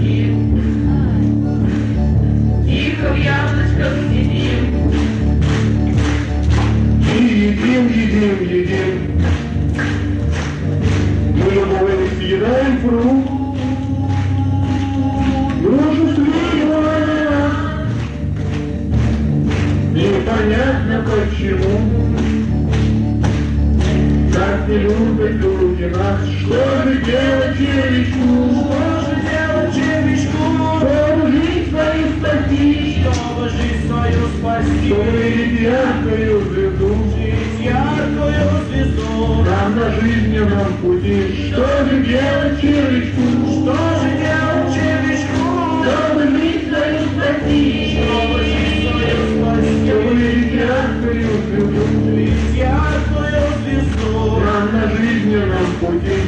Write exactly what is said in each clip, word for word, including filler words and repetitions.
ходил, тихо в яблочках сидим. И едим, едим, едим. Мы обоих съедаем фрукт. Грушу слива. Непонятно почему. Так не любят люди нас. Что же делать червячку? Что же делать червячку? Чтобы жизнь свою спасти. Чтобы жизнь свою спасти. Чтобы видеть яркую звезду. Жить яркую звезду. Нам на жизненном пути. Что же делать червячку? Что же делать червячку? Чтобы жизнь свою спасти. Чтобы жизнь свою спасти. Чтобы видеть яркую звезду. Жить яркую звезду. Нам на жизненном пути.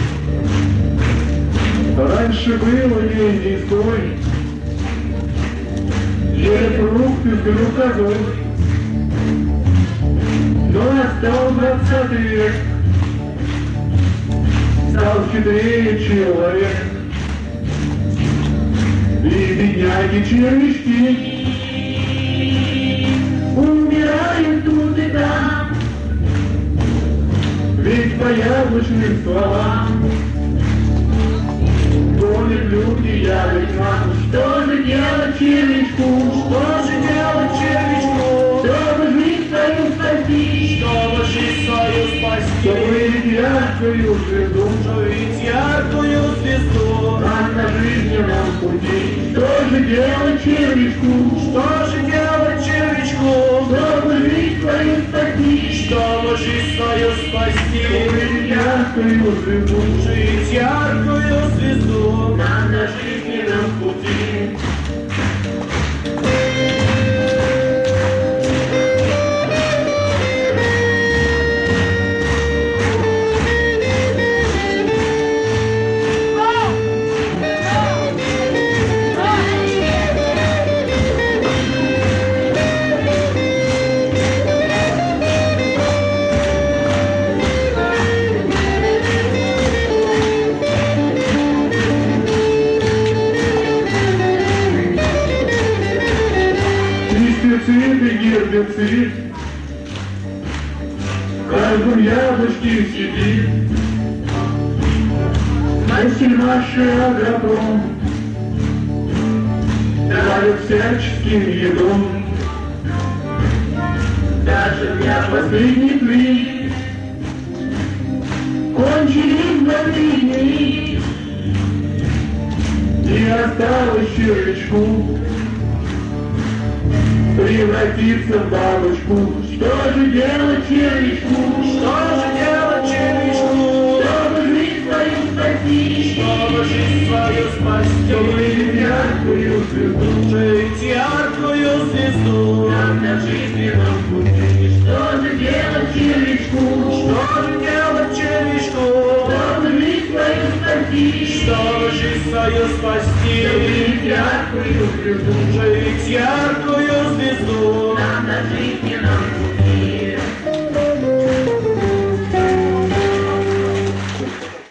Раньше было день низкой, ели фрукты с глюкозой. Но настал двадцатый век, стал хитрее человек. И бедняги-червячки умирают тут и там, ведь по яблочным стволам гонят люди ягод нам. Что же делать червячку? Что же делать червячку? Чтобы жизнь свою спасти. Чтобы жизнь свою спасти. Чтобы видеть яркую звезду. Жить яркую звезду. Нам на жизненном пути. Что же делать червячку? Что же делать червячку? Чтобы жизнь свою спасти. Чтобы жизнь свою спасти. Чтобы видеть яркую звезду. Жить яркую звезду. Нам на жизненном пути. Пестицид и гербицид в каждом яблочке сидит. Насильнейший агроном давит всяческим едом. Даже для последних дней кончились золотые дни, и осталось червячку превратиться в бабочку. Что же делать червячку? Что же делать червячку? Чтобы жизнь свою спасти. Чтобы жизнь свою спасти. Чтобы видеть яркую звезду. Жить яркую звезду. Нам на жизненном пути. Что же делать червячку? Что же делать червячку? Чтобы жизнь свою спасти. Чтобы жизнь свою спасти. Чтобы видеть яркую звезду. Жить яркую